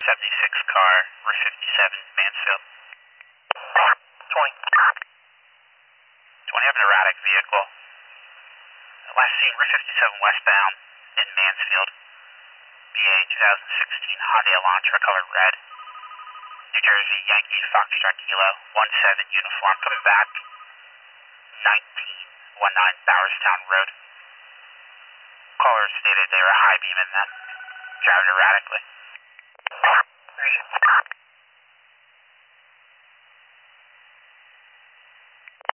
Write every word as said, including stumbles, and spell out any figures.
seventy-six car, Route fifty-seven, Mansfield. twenty. twenty, I have an erratic vehicle. Last seen Route fifty-seven westbound in Mansfield. B A twenty sixteen Hyundai Elantra, colored red. New Jersey, Yankee, Foxtrot, Kilo, one seven uniform, coming back. nineteen nineteen Bowerstown Road. Caller stated they were high beaming them, driving erratically.